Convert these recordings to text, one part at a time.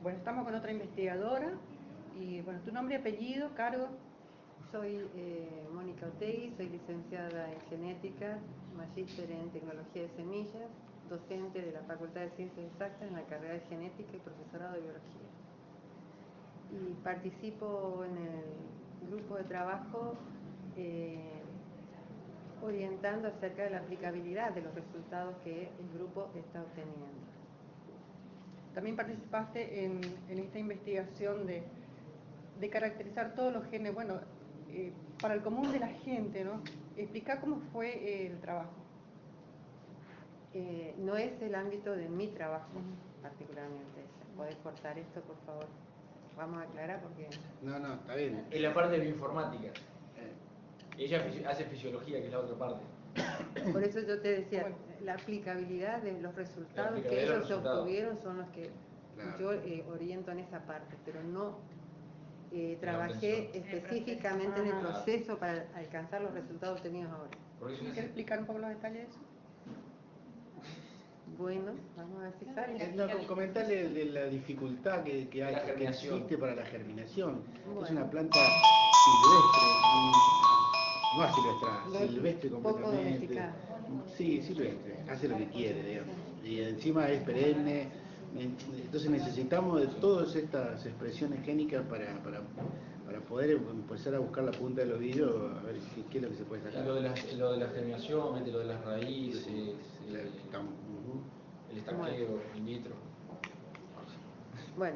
Bueno, estamos con otra investigadora y bueno, tu nombre y apellido, cargo. Soy Mónica Otegui, soy licenciada en genética, magíster en tecnología de semillas, docente de la Facultad de Ciencias Exactas en la carrera de genética y profesorado de biología. Y participo en el grupo de trabajo orientando acerca de la aplicabilidad de los resultados que el grupo está obteniendo. También participaste en esta investigación de caracterizar todos los genes, bueno, para el común de la gente, ¿no? Explica cómo fue el trabajo. No es el ámbito de mi trabajo particularmente. ¿Podés cortar esto, por favor? Vamos a aclarar porque... No, está bien. Es la parte de bioinformática. Ella hace fisiología, que es la otra parte. Por eso yo te decía, la aplicabilidad de los resultados que ellos obtuvieron son los que yo oriento en esa parte, pero no trabajé específicamente en el proceso para alcanzar los resultados obtenidos ahora. ¿Quieres explicar un poco los detalles de eso? Bueno, vamos a ver si sale. No, comentarle de la dificultad que existe para la germinación. Bueno. Es una planta silvestre, completamente. Sí, silvestre, hace lo que quiere, digamos. Y encima es perenne. Entonces necesitamos de todas estas expresiones génicas para poder empezar a buscar la punta del ovillo, a ver qué es lo que se puede sacar. Lo de la germinación, lo de las raíces, el estanqueo, in vitro. Bueno,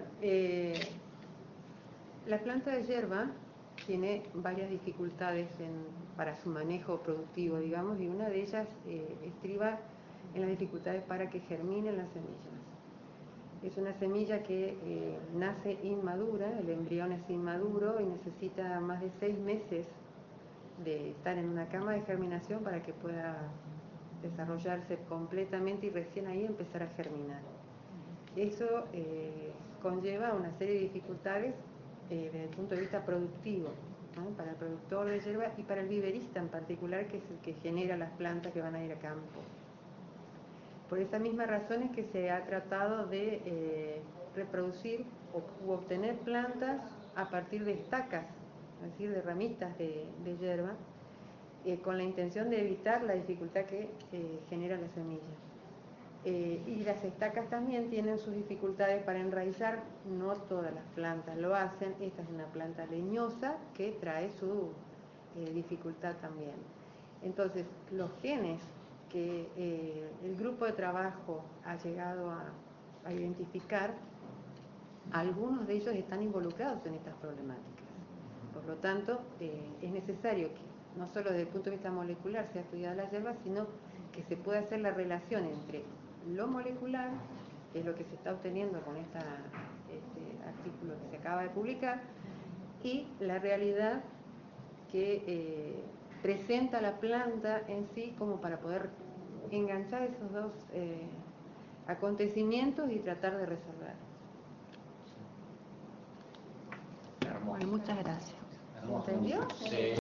la planta de hierba tiene varias dificultades para su manejo productivo, digamos, y una de ellas estriba en las dificultades para que germinen las semillas. Es una semilla que nace inmadura, el embrión es inmaduro y necesita más de 6 meses de estar en una cama de germinación para que pueda desarrollarse completamente y recién ahí empezar a germinar. Eso conlleva una serie de dificultades desde el punto de vista productivo, ¿no? Para el productor de hierba y para el viverista en particular, que es el que genera las plantas que van a ir a campo. Por esa misma razón es que se ha tratado de reproducir u obtener plantas a partir de estacas, es decir, de ramitas de hierba, con la intención de evitar la dificultad que genera la semilla. Y las estacas también tienen sus dificultades para enraizar, no todas las plantas lo hacen. Esta es una planta leñosa que trae su dificultad también. Entonces, los genes que el grupo de trabajo ha llegado a identificar, algunos de ellos están involucrados en estas problemáticas. Por lo tanto, es necesario que no solo desde el punto de vista molecular sea estudiada la hierba, sino que se pueda hacer la relación entre lo molecular, que es lo que se está obteniendo con este artículo que se acaba de publicar, y la realidad que presenta la planta en sí, como para poder enganchar esos dos acontecimientos y tratar de resolver. Bueno, muchas gracias. ¿Entendió? Sí.